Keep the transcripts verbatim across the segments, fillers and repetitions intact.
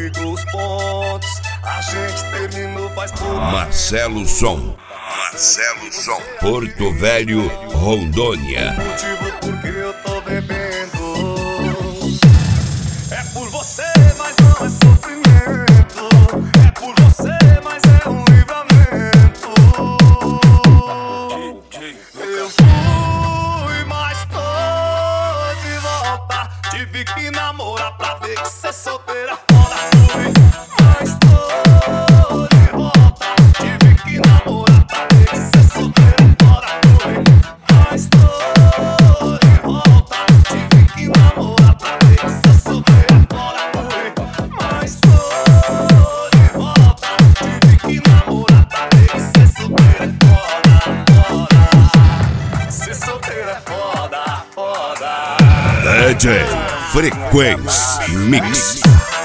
ligou os pontos. A gente terminou faz pouco. Marcelo Som. Marcelo Som. Porto Velho, Rondônia. O motivo porque eu tô bebendo é por você, mas não é sofrimento. É por você, mas é um livramento. Eu fui, mas tô de volta. Tive que namorar pra ver que cê solteira é foda. Fui, mas tô de volta. Tive que namorar pra ver que cê solteira é foda. Fui, mas tô de volta. Tive que namorar pra ver que cê solteira é foda. Fui, mas tô de volta. Tive que namorar pra ver que cê solteira é foda, foda. Cê solteira é foda, foda. D J Frequência Mix.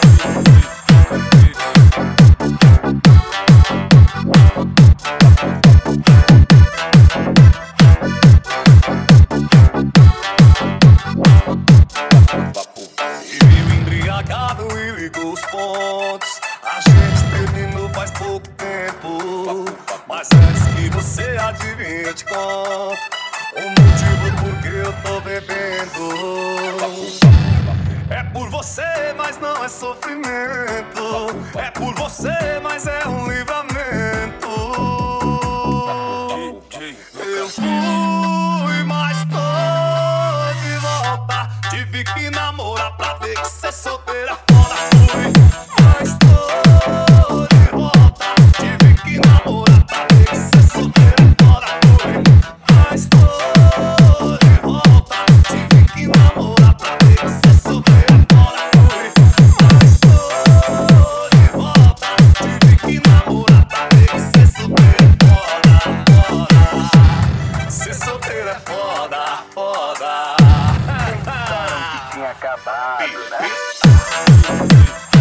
E viu embriagado e ligou os pontos. A gente terminou faz pouco tempo. Mas antes que você adivinhe, eu te conto o motivo por que eu tô bebendo. É por você, mas não é sofrimento. É por você, mas é um livramento. Eu fui, mas tô de volta. Tive que namorar pra ver que cê solteira é foda. Fui, mas tô de volta. Tive que namorar pra ver que cê solteira é foda. Fui, mas tô de volta. Tive que namorar pra ver que cê solteira é foda. Fui, mas tô de volta. Tive que namorar pra ver que cê solteira é foda, foda. Cê solteira é foda, foda. Tinha acabado, né?